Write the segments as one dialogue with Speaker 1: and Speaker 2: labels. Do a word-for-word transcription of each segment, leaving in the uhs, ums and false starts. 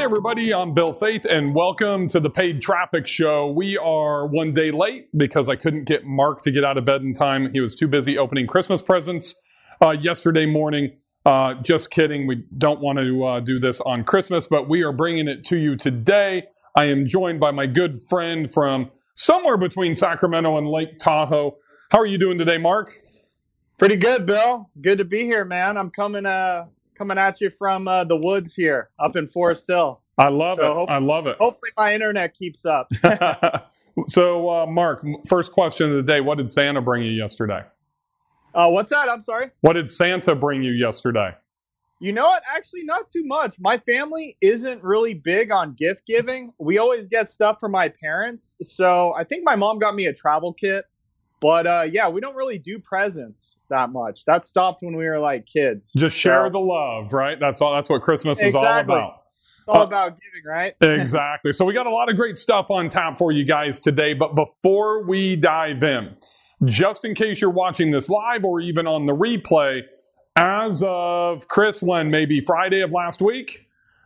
Speaker 1: everybody, I'm Bill Faith, and welcome to the Paid Traffic Show. We are one day late because I couldn't get Mark to get out of bed in time. He was too busy opening Christmas presents uh, yesterday morning. Uh, just kidding. We don't want to uh, do this on Christmas, but we are bringing it to you today. I am joined by my good friend from somewhere between Sacramento and Lake Tahoe. How are you doing today, Mark?
Speaker 2: Pretty good, Bill. Good to be here, man. I'm coming uh, coming at you from uh, the woods here up in Forest Hill.
Speaker 1: I love so it. I love it.
Speaker 2: Hopefully my internet keeps up.
Speaker 1: So, uh, Mark, first question of the day. What did Santa bring you yesterday?
Speaker 2: Uh, what's that? I'm sorry?
Speaker 1: What did Santa bring you yesterday?
Speaker 2: You know what? Actually, not too much. My family isn't really big on gift giving. We always get stuff from my parents. So I think my mom got me a travel kit. But uh, yeah, we don't really do presents that much. That stopped when we were like kids.
Speaker 1: Just share so. the love, right? That's all. That's what Christmas is
Speaker 2: exactly.
Speaker 1: all about.
Speaker 2: It's all
Speaker 1: uh,
Speaker 2: about giving, right?
Speaker 1: Exactly. So we got a lot of great stuff on tap for you guys today. But before we dive in, just in case you're watching this live or even on the replay, as of Chris, when maybe Friday of last week,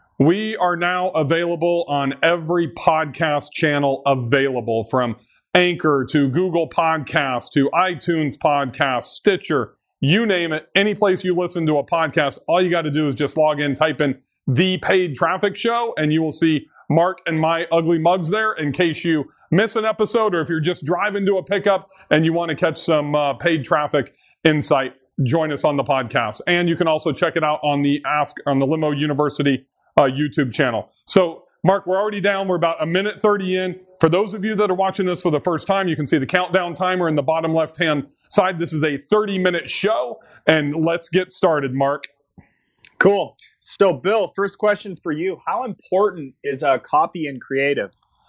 Speaker 1: we are now available on every podcast channel available, from Anchor to Google Podcasts to iTunes Podcasts, Stitcher, you name it. Any place you listen to a podcast, all you got to do is just log in, type in The Paid Traffic Show, and you will see Mark and my ugly mugs there in case you miss an episode, or if you're just driving to a pickup and you want to catch some uh, paid traffic insight, join us on the podcast. And you can also check it out on the Ask on the Limo University uh, YouTube channel. So, Mark, we're already down. We're about a minute thirty in. For those of you that are watching this for the first time, you can see the countdown timer in the bottom left-hand side. This is a thirty-minute show, and let's get started, Mark.
Speaker 2: Cool. So, Bill, first question for you. How important is uh, copy and creative?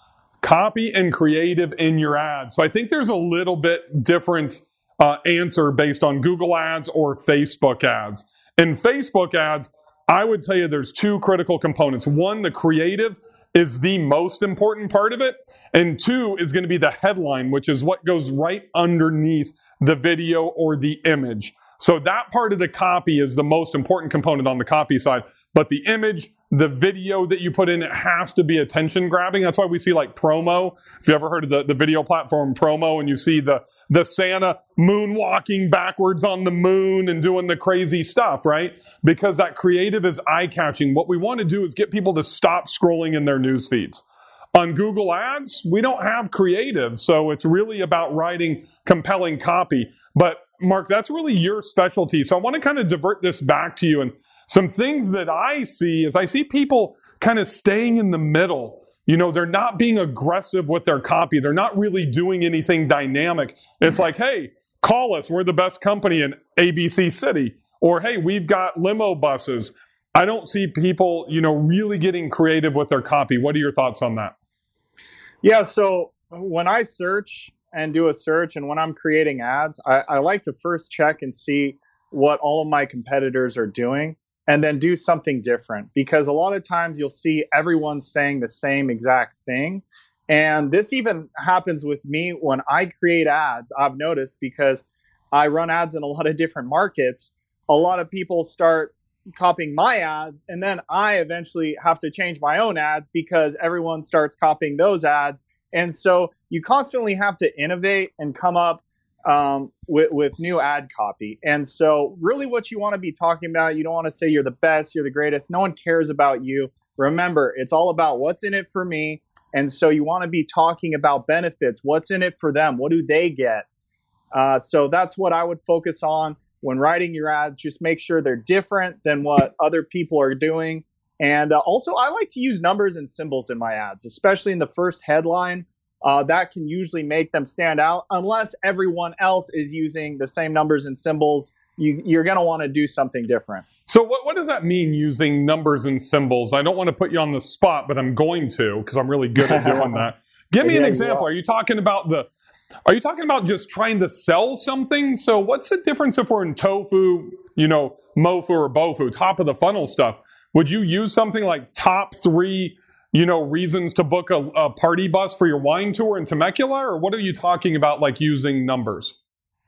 Speaker 1: Copy and creative in your ads. So I think there's a little bit different uh, answer based on Google ads or Facebook ads. In Facebook ads, I would tell you there's two critical components. One, the creative is the most important part of it. And two is going to be the headline, which is what goes right underneath the video or the image. So that part of the copy is the most important component on the copy side. But the image, the video that you put in, it has to be attention grabbing. That's why we see like Promo. If you ever heard of the, the video platform Promo, and you see the, the Santa moonwalking backwards on the moon and doing the crazy stuff, right? Because that creative is eye-catching. What we want to do is get people to stop scrolling in their news feeds. On Google Ads, we don't have creative, so it's really about writing compelling copy. But Mark, that's really your specialty. So I want to kind of divert this back to you. And some things that I see is I see people kind of staying in the middle. You know, they're not being aggressive with their copy. They're not really doing anything dynamic. It's like, hey, call us. We're the best company in A B C City. Or, hey, we've got limo buses. I don't see people, you know, really getting creative with their copy. What are your thoughts on that?
Speaker 2: Yeah, so when I search and do a search and when I'm creating ads, I, I like to first check and see what all of my competitors are doing, and then do something different, because a lot of times you'll see everyone saying the same exact thing. And this even happens with me when I create ads. I've noticed, because I run ads in a lot of different markets, a lot of people start copying my ads, and then I eventually have to change my own ads because everyone starts copying those ads. And so you constantly have to innovate and come up Um, with, with new ad copy. And so really what you want to be talking about, you don't want to say you're the best, you're the greatest. No one cares about you. Remember, it's all about what's in it for me. And so you want to be talking about benefits. What's in it for them? What do they get? Uh, so that's what I would focus on when writing your ads. Just make sure they're different than what other people are doing. And uh, also, I like to use numbers and symbols in my ads, especially in the first headline. Uh, that can usually make them stand out. Unless everyone else is using the same numbers and symbols, you, you're going to want to do something different.
Speaker 1: So what, what does that mean, using numbers and symbols? I don't want to put you on the spot, but I'm going to, because I'm really good at doing that. Give me yeah, an example. Are you talking about the, are you talking about just trying to sell something? So what's the difference if we're in tofu, you know, mofu or bofu, top of the funnel stuff? Would you use something like top three you know, reasons to book a, a party bus for your wine tour in Temecula? Or what are you talking about, like using numbers?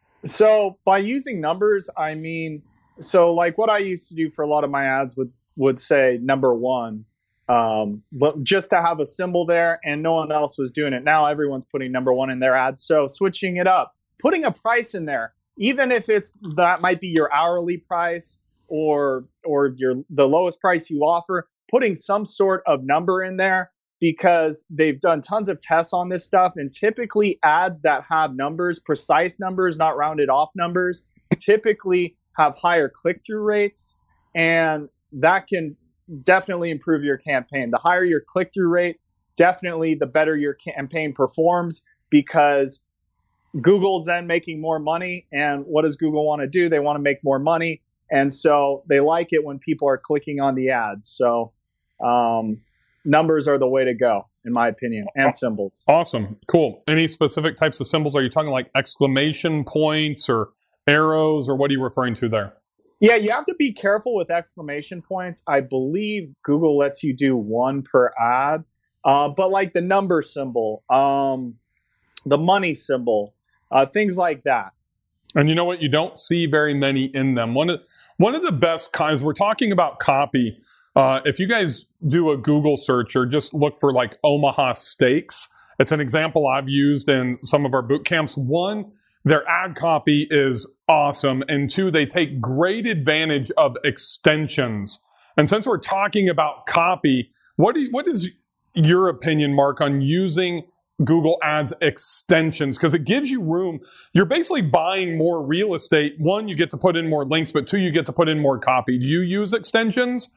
Speaker 2: So by using numbers, I mean, so like what I used to do for a lot of my ads would, would say number one, um, but just to have a symbol there, and no one else was doing it. Now everyone's putting number one in their ads. So switching it up, putting a price in there, even if it's that might be your hourly price or or your the lowest price you offer, putting some sort of number in there, because they've done tons of tests on this stuff, and typically ads that have numbers, precise numbers, not rounded off numbers, typically have higher click-through rates, and that can definitely improve your campaign. The higher your click-through rate, definitely the better your campaign performs, because Google's then making more money. And what does Google want to do? They want to make more money. And so they like it when people are clicking on the ads. So um, numbers are the way to go, in my opinion, and symbols.
Speaker 1: Awesome. Cool. Any specific types of symbols? Are you talking like exclamation points or arrows, or what are you referring to there?
Speaker 2: Yeah, you have to be careful with exclamation points. I believe Google lets you do one per ad. Uh, but like the number symbol, um, the money symbol, uh, things like that.
Speaker 1: And you know what? You don't see very many in them. One of, one of the best kinds, we're talking about copy. Uh, if you guys do a Google search or just look for like Omaha Steaks, it's an example I've used in some of our boot camps. One, their ad copy is awesome. And two, they take great advantage of extensions. And since we're talking about copy, what do you, what is your opinion, Mark, on using Google Ads extensions? Because it gives you room. You're basically buying more real estate. One, you get to put in more links, but two, you get to put in more copy. Do you use extensions?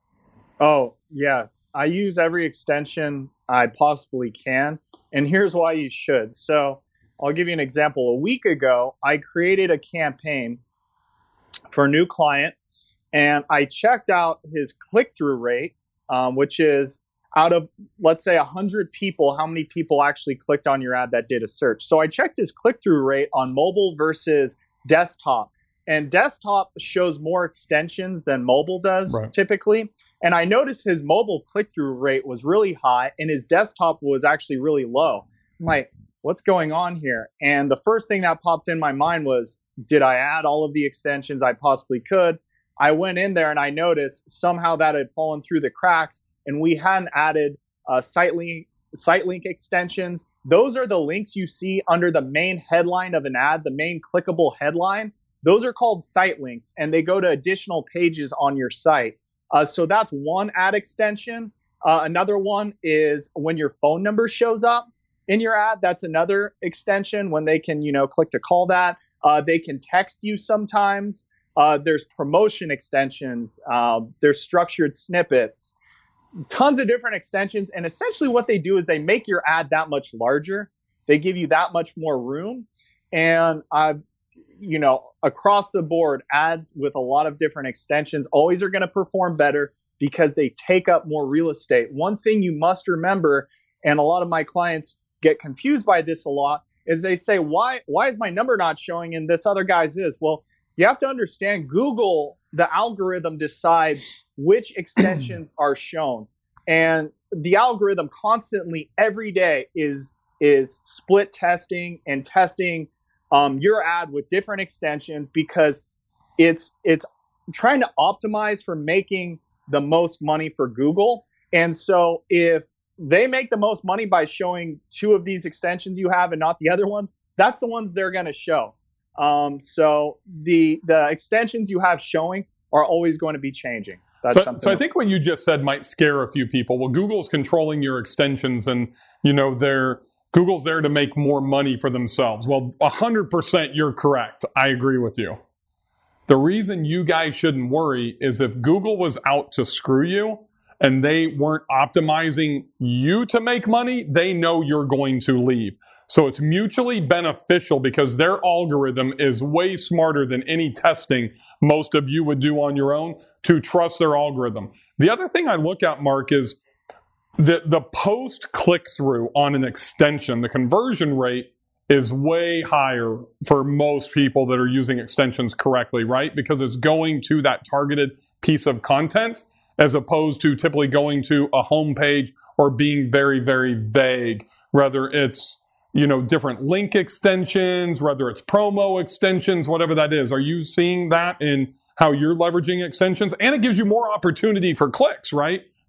Speaker 2: Oh, yeah. I use every extension I possibly can. And here's why you should. So I'll give you an example. A week ago, I created a campaign for a new client, and I checked out his click-through rate, um, which is out of, let's say, one hundred people, how many people actually clicked on your ad that did a search. So I checked his click-through rate on mobile versus desktop. And desktop shows more extensions than mobile does, right, typically. And I noticed his mobile click-through rate was really high, and his desktop was actually really low. I'm like, what's going on here? And the first thing that popped in my mind was, did I add all of the extensions I possibly could? I went in there and I noticed somehow that had fallen through the cracks, and we hadn't added uh, site link, site link extensions. Those are the links you see under the main headline of an ad, the main clickable headline. Those are called site links, and they go to additional pages on your site. Uh, so that's one ad extension. Uh, another one is when your phone number shows up in your ad. That's another extension when they can, you know, click to call that. Uh, they can text you sometimes. Uh, there's promotion extensions. Uh, there's structured snippets. Tons of different extensions. And essentially what they do is they make your ad that much larger. They give you that much more room. And, uh, you know, across the board, ads with a lot of different extensions always are going to perform better because they take up more real estate. One thing you must remember, and a lot of my clients get confused by this a lot, is they say, why, why is my number not showing and this other guy's is? Well, you have to understand Google, the algorithm decides which extensions are shown. And the algorithm constantly every day is, is split testing and testing um, your ad with different extensions, because it's, it's trying to optimize for making the most money for Google. And so if they make the most money by showing two of these extensions you have and not the other ones, that's the ones they're going to show. Um, so the the extensions you have showing are always going to be changing. That's
Speaker 1: so,
Speaker 2: something.
Speaker 1: So I think what you just said might scare a few people. Well, Google's controlling your extensions, and you know they're Google's there to make more money for themselves. Well, one hundred percent you're correct. I agree with you. The reason you guys shouldn't worry is if Google was out to screw you and they weren't optimizing you to make money, they know you're going to leave. So it's mutually beneficial because their algorithm is way smarter than any testing most of you would do on your own to trust their algorithm. The other thing I look at, Mark, is the, the post click-through on an extension. The conversion rate is way higher for most people that are using extensions correctly, right? Because it's going to that targeted piece of content as opposed to typically going to a homepage or being very, very vague, whether it's you know, different link extensions, whether it's promo extensions, whatever that is. Are you seeing that in how you're leveraging extensions? And it gives you more opportunity for clicks, right?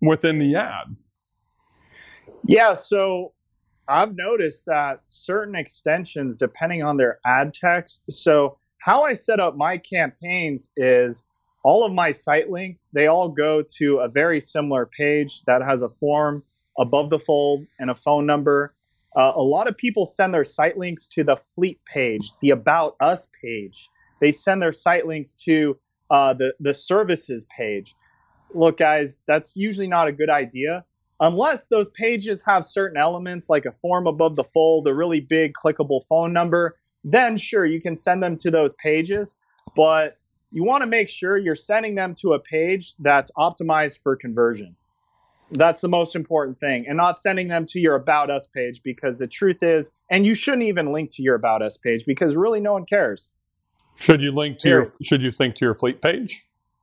Speaker 1: within the ad?
Speaker 2: Yeah, so I've noticed that certain extensions, depending on their ad text. So how I set up my campaigns is all of my site links, they all go to a very similar page that has a form above the fold and a phone number. Uh, a lot of people send their site links to the fleet page, the About Us page. They send their site links to uh, the, the services page. Look, guys, that's usually not a good idea unless those pages have certain elements like a form above the fold, a really big clickable phone number. Then sure, you can send them to those pages, but you want to make sure you're sending them to a page that's optimized for conversion. That's the most important thing, and not sending them to your About Us page, because the truth is, and you shouldn't even link to your About Us page because really no one cares.
Speaker 1: Should you link to Here. your should you link to your fleet page?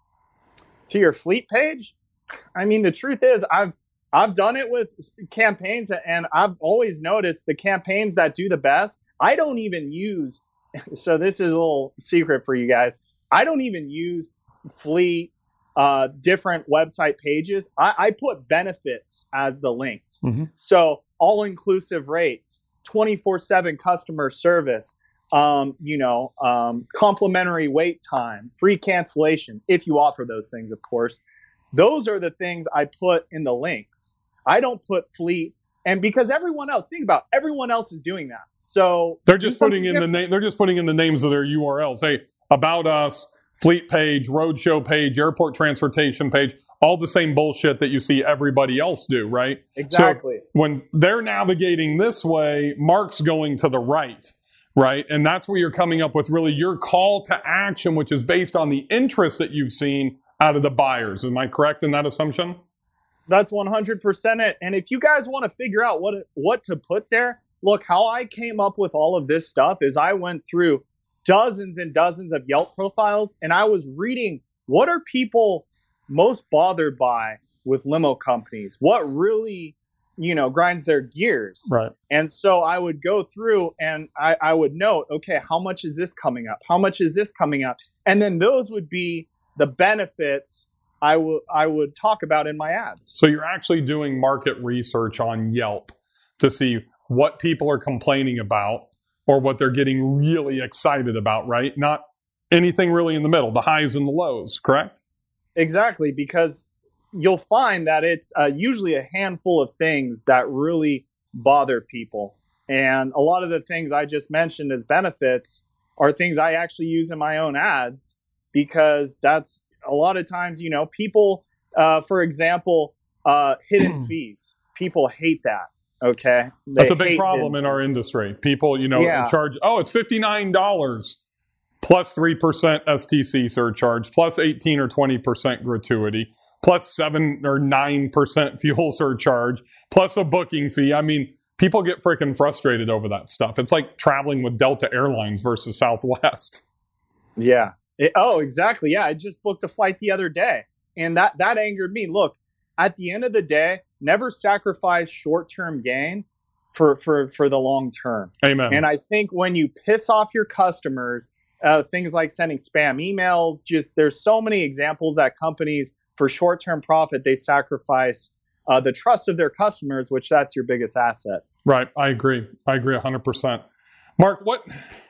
Speaker 2: To your fleet page? I mean, the truth is I've I've done it with campaigns, and I've always noticed the campaigns that do the best, I don't even use, so this is a little secret for you guys, I don't even use fleet uh, different website pages. I, I put benefits as the links. Mm-hmm. So all-inclusive rates, twenty-four seven customer service, um, you know, um, complimentary wait time, free cancellation, if you offer those things, of course. Those are the things I put in the links. I don't put fleet, and because everyone else, think about it, everyone else is doing that. So
Speaker 1: they're just putting in different. the name. They're just putting in the names of their U R Ls. Hey, About Us, fleet page, roadshow page, airport transportation page, all the same bullshit that you see everybody else do, right?
Speaker 2: Exactly.
Speaker 1: So when they're navigating this way, Mark's going to the right, right? And that's where you're coming up with really your call to action, which is based on the interest that you've seen out of the buyers. Am I correct in that assumption?
Speaker 2: That's one hundred percent it. And if you guys want to figure out what what to put there, look, how I came up with all of this stuff is I went through dozens and dozens of Yelp profiles, and I was reading what are people most bothered by with limo companies, what really, you know, grinds their gears.
Speaker 1: Right.
Speaker 2: And so I would go through and I, I would note, okay, how much is this coming up? How much is this coming up? And then those would be the benefits I would I would talk about in my ads.
Speaker 1: So you're actually doing market research on Yelp to see what people are complaining about or what they're getting really excited about, right? Not anything really in the middle, the highs and the lows, correct?
Speaker 2: Exactly, because you'll find that it's uh, usually a handful of things that really bother people. And a lot of the things I just mentioned as benefits are things I actually use in my own ads, because that's a lot of times, you know, people, uh, for example, uh, hidden fees. People hate that. Okay. They
Speaker 1: That's a big problem in our industry. People, you know, yeah. charge, oh, it's fifty-nine dollars plus three percent S T C surcharge, plus eighteen or twenty percent gratuity, plus seven or nine percent fuel surcharge, plus a booking fee. I mean, people get freaking frustrated over that stuff. It's like traveling with Delta Airlines versus Southwest.
Speaker 2: Yeah. It, oh, exactly. Yeah. I just booked a flight the other day, and that, that angered me. Look, at the end of the day, never sacrifice short-term gain for, for, for the long term.
Speaker 1: Amen.
Speaker 2: And I think when you piss off your customers, uh, things like sending spam emails, just there's so many examples that companies, for short-term profit, they sacrifice uh, the trust of their customers, which that's your biggest asset.
Speaker 1: Right. I agree. I agree one hundred percent. Mark, what...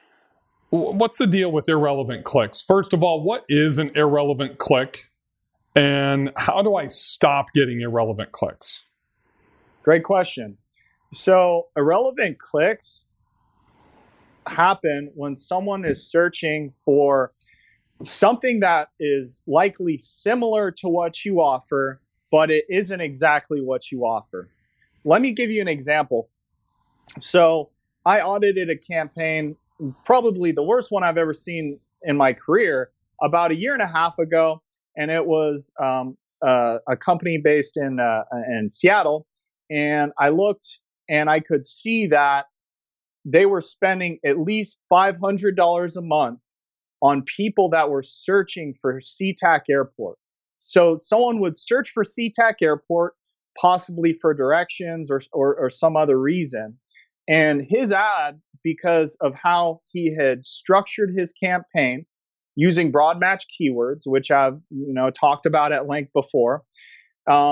Speaker 1: What's the deal with irrelevant clicks? First of all, what is an irrelevant click? And how do I stop getting irrelevant clicks?
Speaker 2: Great question. So irrelevant clicks happen when someone is searching for something that is likely similar to what you offer, but it isn't exactly what you offer. Let me give you an example. So I audited a campaign, probably the worst one I've ever seen in my career, about a year and a half ago. And it was um, uh, a company based in uh, in Seattle. And I looked and I could see that they were spending at least five hundred dollars a month on people that were searching for SeaTac Airport. So someone would search for SeaTac Airport, possibly for directions or, or, or some other reason. And his ad, because of how he had structured his campaign using broad match keywords, which I've you know talked about at length before, um,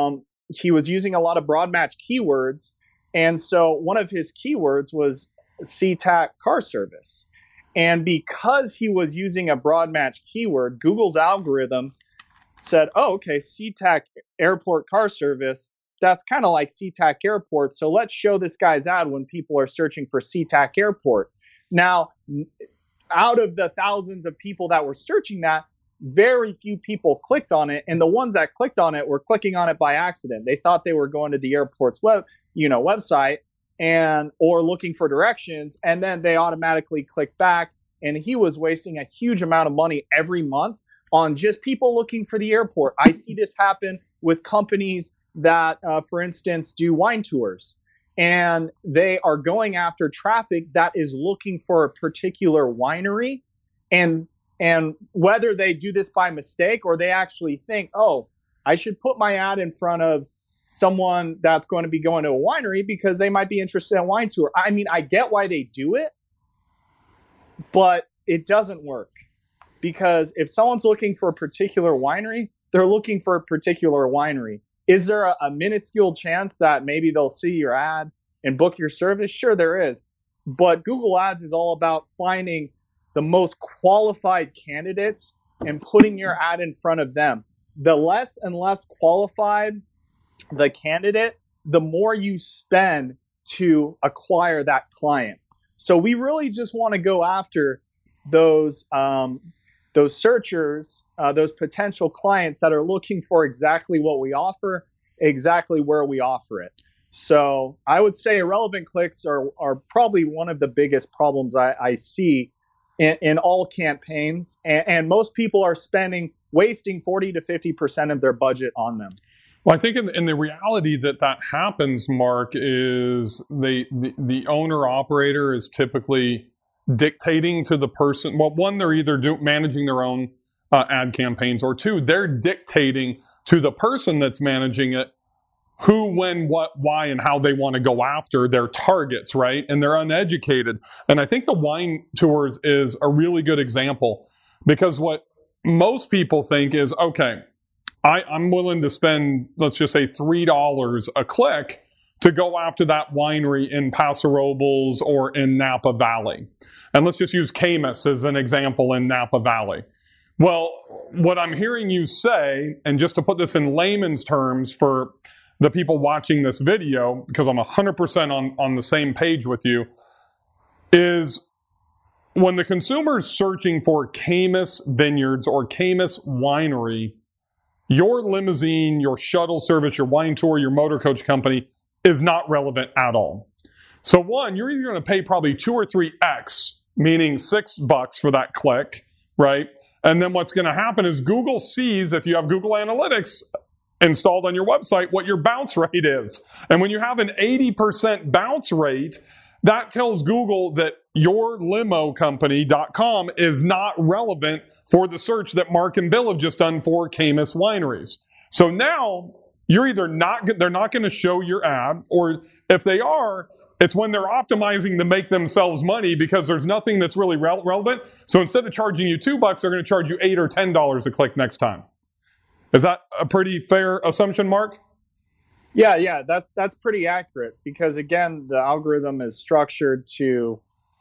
Speaker 2: he was using a lot of broad match keywords. And so one of his keywords was SeaTac car service. And because he was using a broad match keyword, Google's algorithm said, oh, okay, SeaTac airport car service, that's kind of like SeaTac airport. So let's show this guy's ad when people are searching for SeaTac airport. Now, out of the thousands of people that were searching that, very few people clicked on it. And the ones that clicked on it were clicking on it by accident. They thought they were going to the airport's web, you know, website and or looking for directions. And then they automatically clicked back. And he was wasting a huge amount of money every month on just people looking for the airport. I see this happen with companies that, uh, for instance, do wine tours. And they are going after traffic that is looking for a particular winery. And and whether they do this by mistake or they actually think, oh, I should put my ad in front of someone that's going to be going to a winery because they might be interested in a wine tour. I mean, I get why they do it, but it doesn't work. Because if someone's looking for a particular winery, they're looking for a particular winery. Is there a, a minuscule chance that maybe they'll see your ad and book your service? Sure, there is. But Google Ads is all about finding the most qualified candidates and putting your ad in front of them. The less and less qualified the candidate, the more you spend to acquire that client. So we really just want to go after those um, those searchers, uh, those potential clients that are looking for exactly what we offer, exactly where we offer it. So I would say irrelevant clicks are, are probably one of the biggest problems I, I see in, in all campaigns. And, and most people are spending, wasting forty to fifty percent of their budget on them.
Speaker 1: Well, I think in, in the reality that that happens, Mark, is they, the, the owner operator is typically dictating to the person. Well, one, they're either do, managing their own uh, ad campaigns, or two, they're dictating to the person that's managing it who, when, what, why, and how they want to go after their targets, right? And they're uneducated. And I think the wine tours is a really good example, because what most people think is, okay, I, I'm willing to spend, let's just say, three dollars a click to go after that winery in Paso Robles or in Napa Valley. And let's just use Caymus as an example in Napa Valley. Well, what I'm hearing you say, and just to put this in layman's terms for the people watching this video, because I'm one hundred percent on, on the same page with you, is when the consumer is searching for Caymus Vineyards or Caymus Winery, your limousine, your shuttle service, your wine tour, your motor coach company is not relevant at all. So one, you're either going to pay probably two or three X, meaning six bucks for that click, right? And then what's going to happen is Google sees, if you have Google Analytics installed on your website, what your bounce rate is. And when you have an eighty percent bounce rate, that tells Google that your limo company dot com is not relevant for the search that Mark and Bill have just done for Caymus wineries. So now you're either not, they're not going to show your ad, or if they are, it's when they're optimizing to make themselves money because there's nothing that's really re- relevant. So instead of charging you two bucks, they're going to charge you eight or ten dollars a click next time. Is that a pretty fair assumption, Mark?
Speaker 2: Yeah, yeah, that, that's pretty accurate, because again, the algorithm is structured to,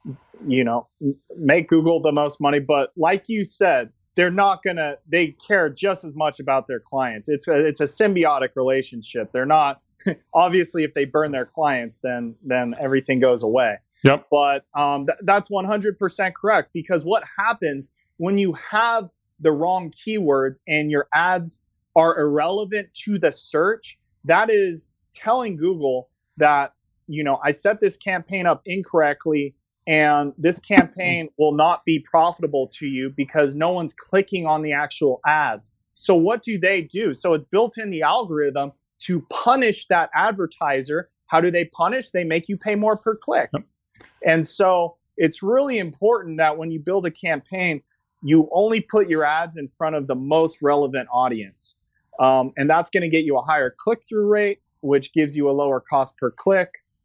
Speaker 2: you know, make Google the most money. But like you said, they're not gonna, they care just as much about their clients. It's a, it's a symbiotic relationship. They're not, obviously, if they burn their clients, then, then everything goes away.
Speaker 1: Yep.
Speaker 2: But um, th- that's one hundred percent correct, because what happens when you have the wrong keywords and your ads are irrelevant to the search, that is telling Google that, you know, I set this campaign up incorrectly and this campaign will not be profitable to you because no one's clicking on the actual ads. So what do they do? So it's built in the algorithm to punish that advertiser. How do they punish? They make you pay more per click. Yep. And so it's really important that when you build a campaign, you only put your ads in front of the most relevant audience. Um, and that's going to get you a higher click-through rate, which gives you a lower cost per click,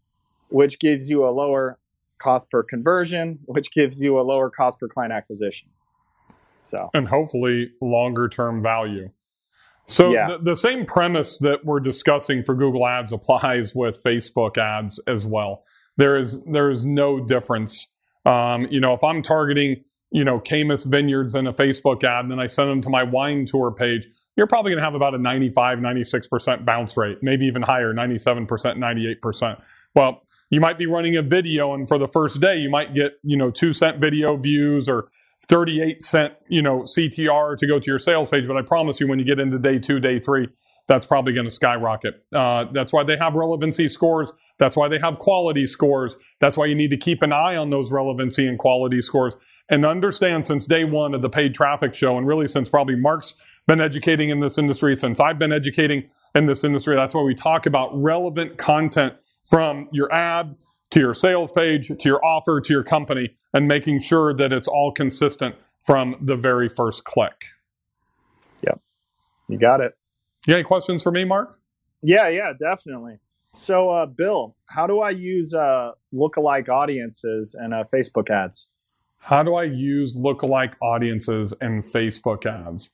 Speaker 2: which gives you a lower cost per conversion, which gives you a lower cost per client acquisition. So,
Speaker 1: and hopefully longer-term value. So
Speaker 2: Yeah.
Speaker 1: the, the same premise that we're discussing for Google Ads applies with Facebook ads as well. There is there is no difference. Um, you know, if I'm targeting, you know, Camus Vineyards in a Facebook ad, and then I send them to my wine tour page, you're probably going to have about a ninety-five, ninety-six percent bounce rate, maybe even higher, ninety-seven percent, ninety-eight percent. Well, you might be running a video, and for the first day, you might get, you know, two cent video views or thirty-eight cent, you know, C T R to go to your sales page. But I promise you, when you get into day two, day three, that's probably going to skyrocket. Uh, that's why they have relevancy scores. That's why they have quality scores. That's why you need to keep an eye on those relevancy and quality scores and understand since day one of the paid traffic show, and really since probably Mark's been educating in this industry, since I've been educating in this industry, that's why we talk about relevant content from your ad to your sales page, to your offer, to your company, and making sure that it's all consistent from the very first click.
Speaker 2: Yep. You got it.
Speaker 1: You got any questions for me, Mark?
Speaker 2: Yeah, yeah, definitely. So, uh, Bill, how do I use uh, lookalike audiences and uh, Facebook ads?
Speaker 1: How do I use lookalike audiences and Facebook ads?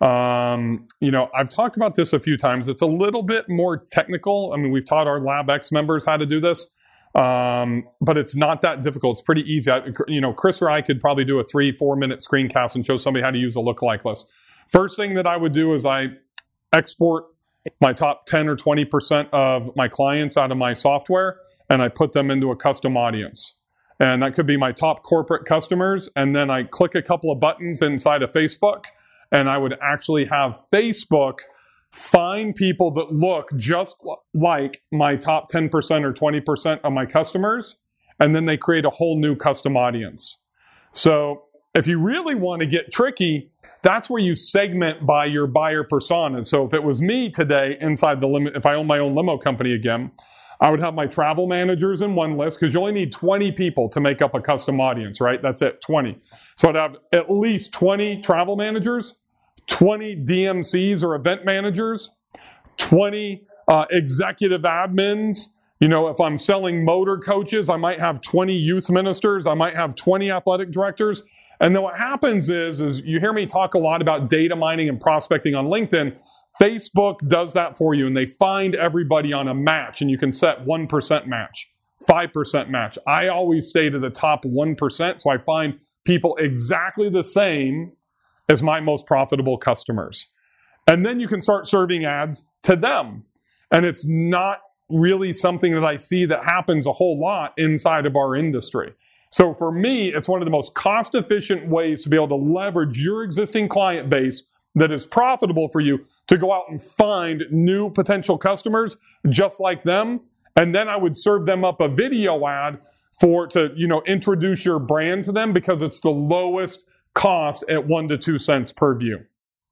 Speaker 1: Um, you know, I've talked about this a few times. It's a little bit more technical. I mean, we've taught our LabX members how to do this, um, but it's not that difficult. It's pretty easy. I, you know, Chris or I could probably do a three, four minute screencast and show somebody how to use a lookalike list. First thing that I would do is I export my top ten or twenty percent of my clients out of my software, and I put them into a custom audience. And that could be my top corporate customers. And then I click a couple of buttons inside of Facebook, and I would actually have Facebook find people that look just like my top ten percent or twenty percent of my customers, and then they create a whole new custom audience. So if you really want to get tricky, that's where you segment by your buyer persona. So if it was me today inside the limit, if I own my own limo company again, I would have my travel managers in one list, because you only need twenty people to make up a custom audience, right? That's it, twenty. So I'd have at least twenty travel managers, twenty D M Cs or event managers, twenty uh, executive admins. You know, if I'm selling motor coaches, I might have twenty youth ministers. I might have twenty athletic directors. And then what happens is, is you hear me talk a lot about data mining and prospecting on LinkedIn. Facebook does that for you, and they find everybody on a match, and you can set one percent match, five percent match. I always stay to the top one percent, so I find people exactly the same as my most profitable customers. And then you can start serving ads to them. And it's not really something that I see that happens a whole lot inside of our industry. So for me, it's one of the most cost-efficient ways to be able to leverage your existing client base that is profitable for you to go out and find new potential customers just like them. And then I would serve them up a video ad for to, you know, introduce your brand to them, because it's the lowest cost at one to two cents per view.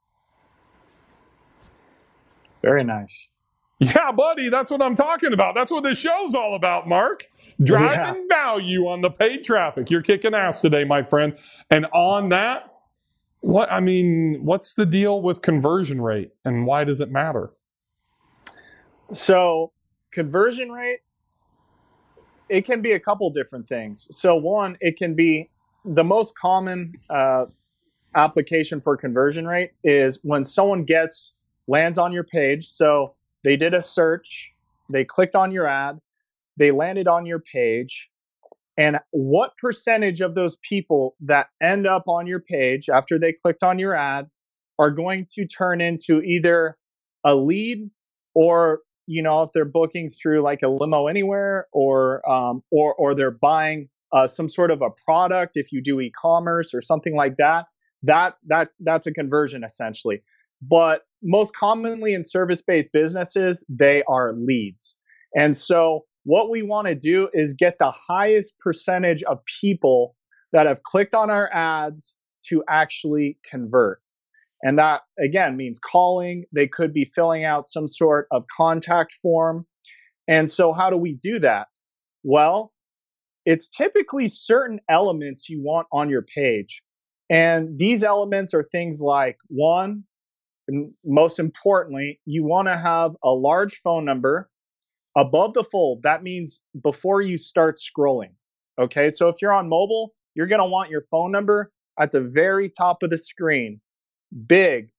Speaker 2: Very nice.
Speaker 1: Yeah, buddy, that's what I'm talking about. That's what this show's all about, Mark. Driving yeah. value on the paid traffic. You're kicking ass today, my friend. And on that, what I mean, what's the deal with conversion rate, and why does it matter?
Speaker 2: So conversion rate, it can be a couple different things. So one, it can be the most common uh, application for conversion rate is when someone gets, lands on your page. So they did a search, they clicked on your ad, they landed on your page, and what percentage of those people that end up on your page after they clicked on your ad are going to turn into either a lead, or, you know, if they're booking through like a Limo Anywhere, or um, or or they're buying uh, some sort of a product, if you do e-commerce or something like that, that that that's a conversion essentially. But most commonly in service-based businesses, they are leads. And so what we want to do is get the highest percentage of people that have clicked on our ads to actually convert. And that, again, means calling. They could be filling out some sort of contact form. And so how do we do that? Well, it's typically certain elements you want on your page. And these elements are things like, one, and most importantly, you want to have a large phone number above the fold. That means before you start scrolling. Okay, so if you're on mobile, you're going to want your phone number at the very top of the screen, big,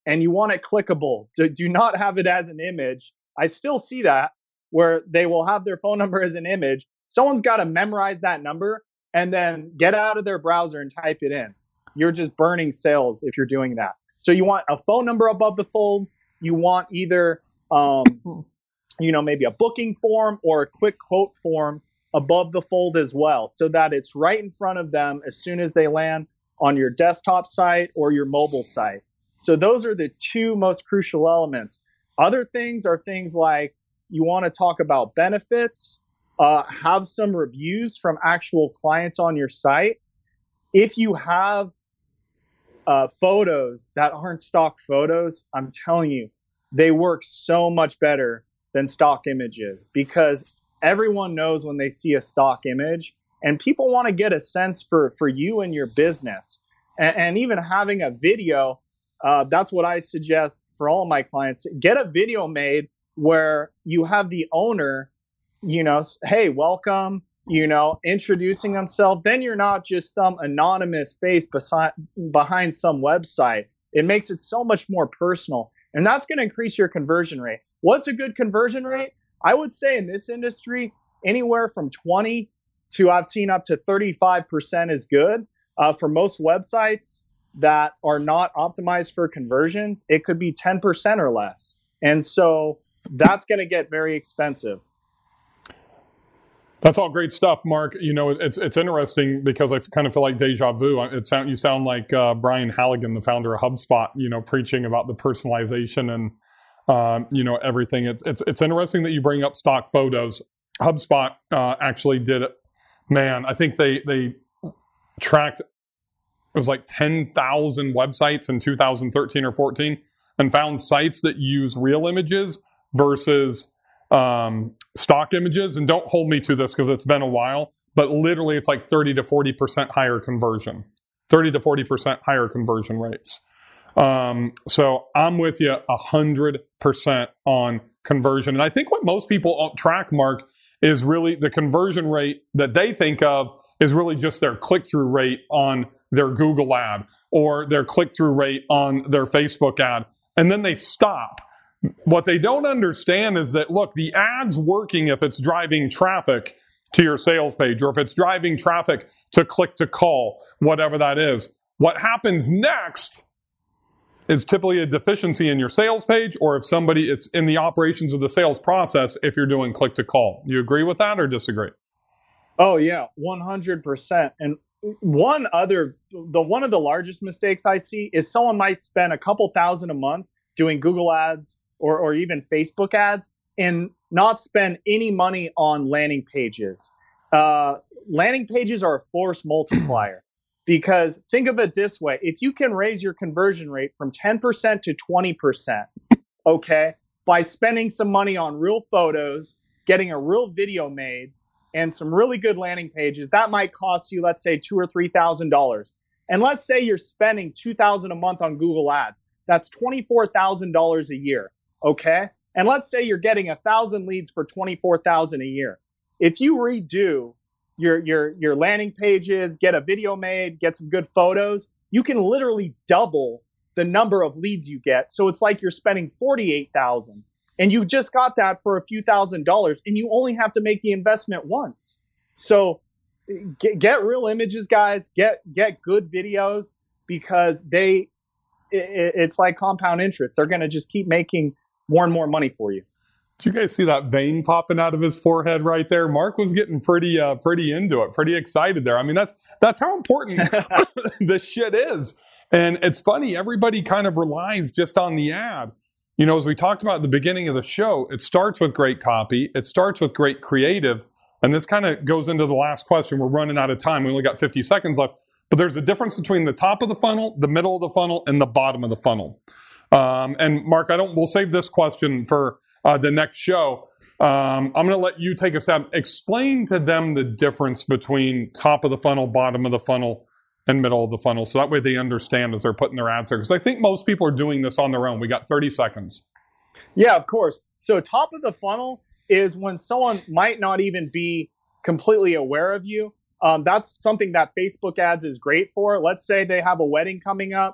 Speaker 2: and you want it clickable. Do, do not have it as an image. I still see that where they will have their phone number as an image. Someone's got to memorize that number and then get out of their browser and type it in. You're just burning sales if you're doing that. So you want a phone number above the fold. You want either, um, you know, maybe a booking form or a quick quote form above the fold as well, so that it's right in front of them as soon as they land on your desktop site or your mobile site. So those are the two most crucial elements. Other things are things like you want to talk about benefits, uh, have some reviews from actual clients on your site. If you have uh, photos that aren't stock photos, I'm telling you, they work so much better than stock images, because everyone knows when they see a stock image, and people want to get a sense for, for you and your business. And, and even having a video, uh, that's what I suggest for all of my clients. Get a video made where you have the owner, you know, hey, welcome, you know, introducing himself. Then you're not just some anonymous face beside, behind some website. It makes it so much more personal. And that's going to increase your conversion rate. What's a good conversion rate? I would say in this industry, anywhere from twenty to I've seen up to thirty-five percent is good. Uh, for most websites that are not optimized for conversions, it could be ten percent or less. And so that's going to get very expensive.
Speaker 1: That's all great stuff, Mark. You know, it's it's interesting because I kind of feel like deja vu. It sound you sound like uh, Brian Halligan, the founder of HubSpot, you know, preaching about the personalization and um, you know, everything. It's it's it's interesting that you bring up stock photos. HubSpot uh, actually did it. Man, I think they they tracked, it was like ten thousand websites in two thousand thirteen or fourteen, and found sites that use real images versus um, stock images. And don't hold me to this because it's been a while, but literally it's like thirty to forty percent higher conversion, thirty to forty percent higher conversion rates. Um, so I'm with you a hundred percent on conversion. And I think what most people track, Mark, is really the conversion rate that they think of is really just their click-through rate on their Google ad or their click-through rate on their Facebook ad. And then they stop. What they don't understand is that, look, the ad's working if it's driving traffic to your sales page or if it's driving traffic to click to call, whatever that is. What happens next is typically a deficiency in your sales page, or if somebody, it's in the operations of the sales process if you're doing click to call. You agree with that or disagree?
Speaker 2: Oh yeah, one hundred percent. And one other, the one of the largest mistakes I see is someone might spend a couple thousand a month doing Google ads or, or even Facebook ads and not spend any money on landing pages. Uh, landing pages are a force multiplier. Because think of it this way, if you can raise your conversion rate from ten percent to twenty percent, okay, by spending some money on real photos, getting a real video made, and some really good landing pages, that might cost you, let's say, two thousand or three thousand dollars. And let's say you're spending two thousand dollars a month on Google Ads. That's twenty-four thousand dollars a year, okay? And let's say you're getting one thousand leads for twenty-four thousand dollars a year. If you redo your your your landing pages, get a video made, get some good photos, you can literally double the number of leads you get. So it's like you're spending forty-eight thousand dollars and you just got that for a few thousand dollars and you only have to make the investment once. So get, get real images, guys, get get good videos, because they it, it's like compound interest. They're going to just keep making more and more money for you.
Speaker 1: Did you guys see that vein popping out of his forehead right there? Mark was getting pretty, uh, pretty into it, pretty excited there. I mean, that's that's how important this shit is. And it's funny, everybody kind of relies just on the ad. You know, as we talked about at the beginning of the show, it starts with great copy, it starts with great creative, and this kind of goes into the last question. We're running out of time. We only got fifty seconds left. But there's a difference between the top of the funnel, the middle of the funnel, and the bottom of the funnel. Um, and Mark, I don't. We'll save this question for Uh, the next show. Um, I'm going to let you take a stab. Explain to them the difference between top of the funnel, bottom of the funnel, and middle of the funnel, so that way they understand as they're putting their ads there. Because I think most people are doing this on their own. We got thirty seconds.
Speaker 2: Yeah, of course. So top of the funnel is when someone might not even be completely aware of you. Um, that's something that Facebook ads is great for. Let's say they have a wedding coming up.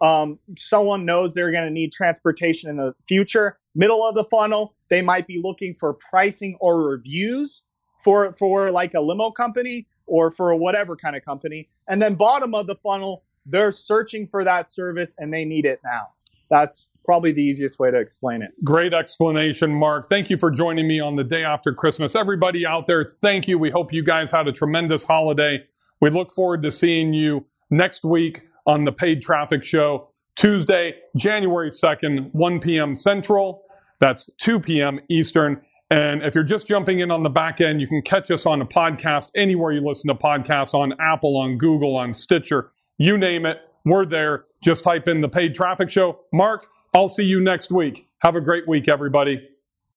Speaker 2: Um, someone knows they're going to need transportation in the future. Middle of the funnel, they might be looking for pricing or reviews for, for like a limo company or for whatever kind of company. And then bottom of the funnel, they're searching for that service and they need it now. That's probably the easiest way to explain it.
Speaker 1: Great explanation, Mark. Thank you for joining me on the day after Christmas. Everybody out there, thank you. We hope you guys had a tremendous holiday. We look forward to seeing you next week on the Paid Traffic Show, Tuesday, January second, one p.m. Central. That's two p.m. Eastern. And if you're just jumping in on the back end, you can catch us on a podcast anywhere you listen to podcasts, on Apple, on Google, on Stitcher, you name it. We're there. Just type in the Paid Traffic Show. Mark, I'll see you next week. Have a great week, everybody.